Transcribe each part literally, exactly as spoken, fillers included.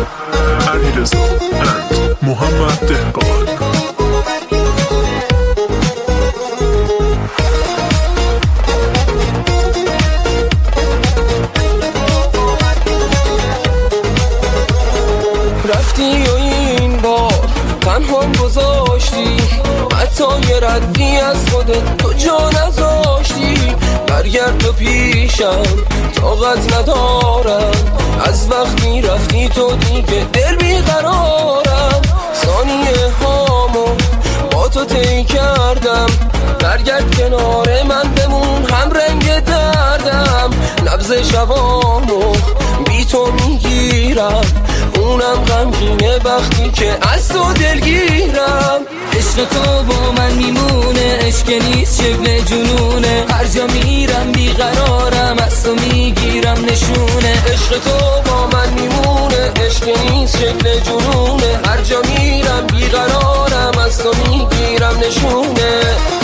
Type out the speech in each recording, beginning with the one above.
علیرضا اند محمد دهقان. رفتی و این بار تنهام گذاشتی، حتی یه ردی از خودت تو جا نذاشتی. برگرد و پیشم طاقت ندارم، از وقتی رفتی تو دیگه دل بیقرارم. ثانیه هامو با تو طی کردم، برگرد کنار من بمون هم رنگ دردم. نبض شبامو بی تو میگیرم، اونم غمگینه وقتی که از تو دلگیرم. عشق تو با من میمونه، عشق نیست شکل جنونه. هر جا میرم بیقرارم، از تو میگیرم نشونه. عشق تو با من میمونه، عشق نیست شکل جنونه. هر جا میرم بیقرارم، از تو میگیرم نشونه.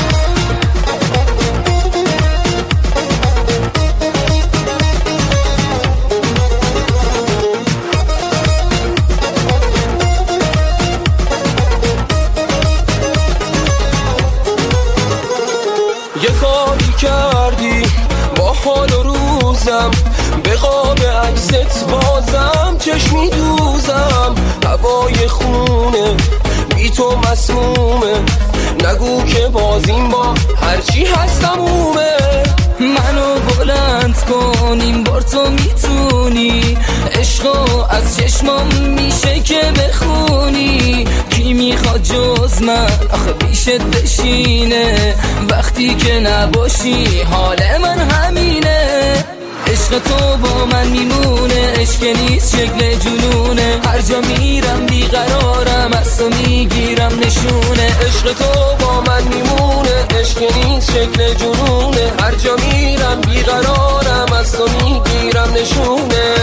یه کاری کردی با حال و روزم، به قاب عکست بازم چشمی دوزم. هوای خونه بی تو مسمومه، نگو که بازیم با هرچی هستم اومه. منو بلند کن این بار تو میتونی، عشقو از چشمام میشه که بخونی. کی میخواد جز من آخه پیشت بشینه، وقتی که نباشی حال من همینه. عشق تو با من میمونه، عشق نیست شکل جنونه. هر جا میرم بیقرارم، از تو میگیرم نشونه. عشق تو با من میمونه، عشق نیست شکل جنونه. هر جا میرم بیقرارم، از تو میگیرم نشونه.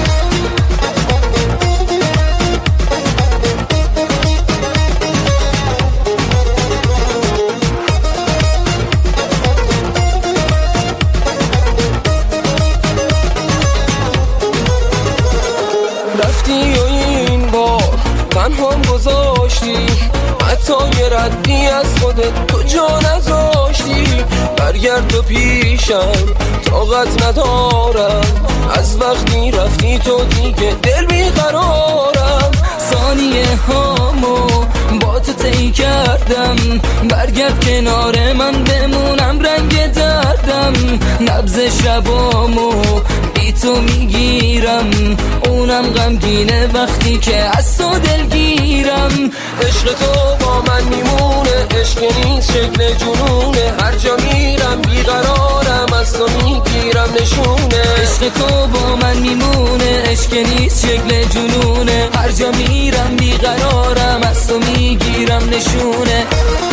رفتی و این بار تنهام گذاشتی، حتی یه ردی از خودت تو جا نذاشتی. برگرد و پیشم طاقت ندارم، از وقتی رفتی تو دیگه دل بیقرارم. ثانیه هامو با تو طی کردم، برگرد کنار من بمونم رنگ دردم. نبض شبامو بی تو میگیرم، اونم غمگینه وقتی که از تو دلگیرم. عشق تو با من میمونه، عشق نیست شکل جنونه. هر جا میرم بیقرارم، از تو میگیرم نشونه. عشق تو با من میمونه، عشق نیست شکل جنونه. هر جا میرم بیقرارم، از تو میگیرم نشونه.